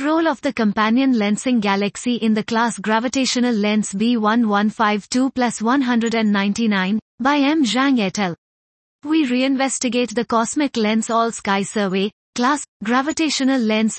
Role of the companion lensing galaxy in the class gravitational lens B1152+199, by M. Zhang et al. We reinvestigate the cosmic lens all-sky survey, class, gravitational lens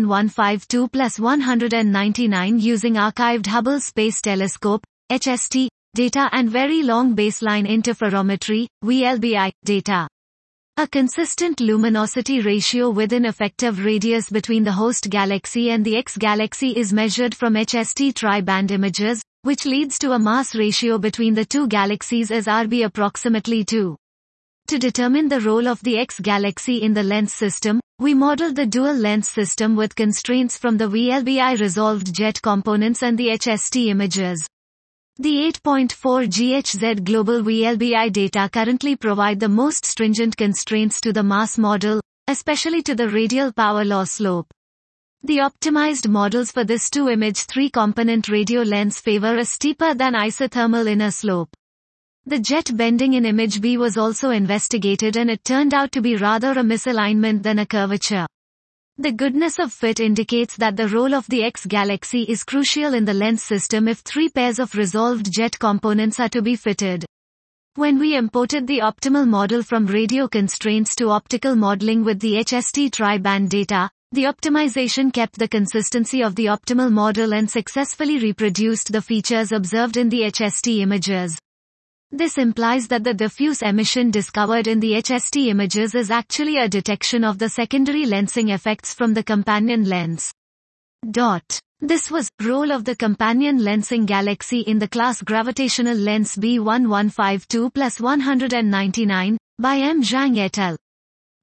B1152+199 using archived Hubble Space Telescope, HST, data and very long baseline interferometry, VLBI, data. A consistent luminosity ratio within effective radius between the host galaxy and the X galaxy is measured from HST tri-band images, which leads to a mass ratio between the two galaxies as Rb approximately 2. To determine the role of the X galaxy in the lens system, we modeled the dual lens system with constraints from the VLBI resolved jet components and the HST images. The 8.4 GHz global VLBI data currently provide the most stringent constraints to the mass model, especially to the radial power law slope. The optimized models for this 2-image 3-component radio lens favor a steeper than isothermal inner slope. The jet bending in image B was also investigated and it turned out to be rather a misalignment than a curvature. The goodness of fit indicates that the role of the X galaxy is crucial in the lens system if 3 pairs of resolved jet components are to be fitted. When we imported the optimal model from radio constraints to optical modeling with the HST tri-band data, the optimization kept the consistency of the optimal model and successfully reproduced the features observed in the HST images. This implies that the diffuse emission discovered in the HST images is actually a detection of the secondary lensing effects from the companion lens. This was role of the companion lensing galaxy in the class gravitational lens B1152+199, by M. Zhang et al.